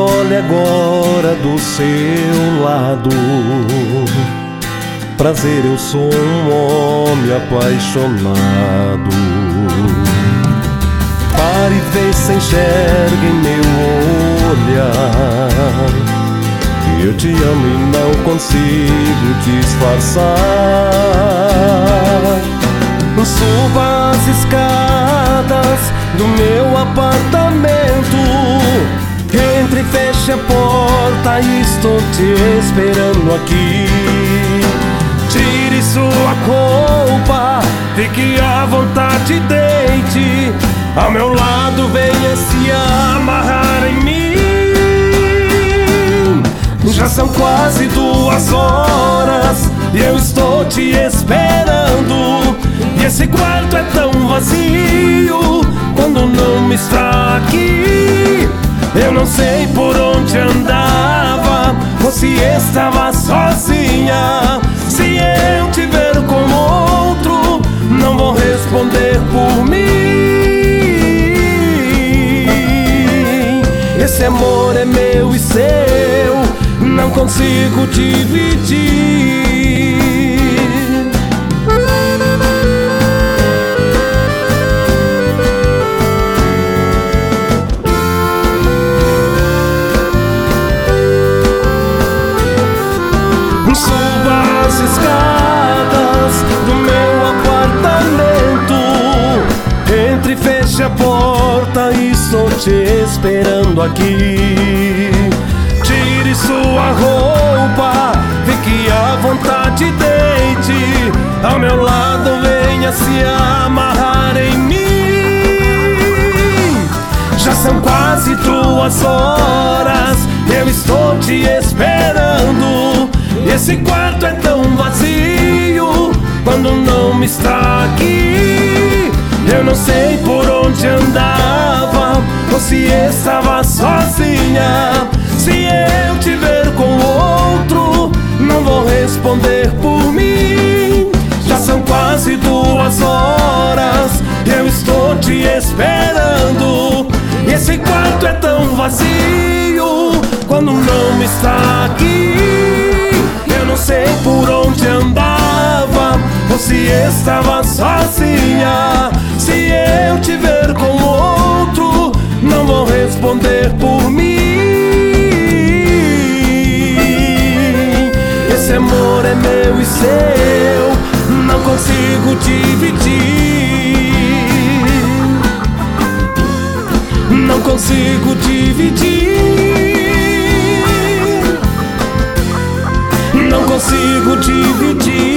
olhe agora do seu lado. Prazer, eu sou um homem apaixonado. Pare e vê se enxerga em meu olhar que eu te amo e não consigo disfarçar. Suba as escadas do meu apartamento, entre e feche a porta, estou te esperando aqui. Tire sua roupa, fique à vontade, deite ao meu lado, venha se amarrar em mim. Já são quase 2 horas e eu estou te esperando. E esse quarto é tão vazio quando não está aqui. Eu não sei por onde andava ou se estava sozinha. Se eu te ver com outro, não vou responder por mim. Esse amor é meu e seu, não consigo dividir. Suba as escadas do meu apartamento, entre e feche a porta, estou te esperando aqui. Tire sua roupa, fique à vontade, deite ao meu lado, venha se amarrar em mim. Já são quase 2 horas, eu estou te esperando. Esse quarto é tão vazio quando não está aqui. Eu não sei por onde andava ou se estava sozinha. Se eu te ver com outro, não vou responder por mim. Já são quase 2 horas, eu estou te esperando. Esse quarto é tão vazio quando não está aqui. Eu não sei por onde andava ou se estava sozinha. Se eu te ver com outro, não vou responder por mim. Esse amor é meu e seu, não consigo dividir. Não consigo dividir. Não consigo dividir.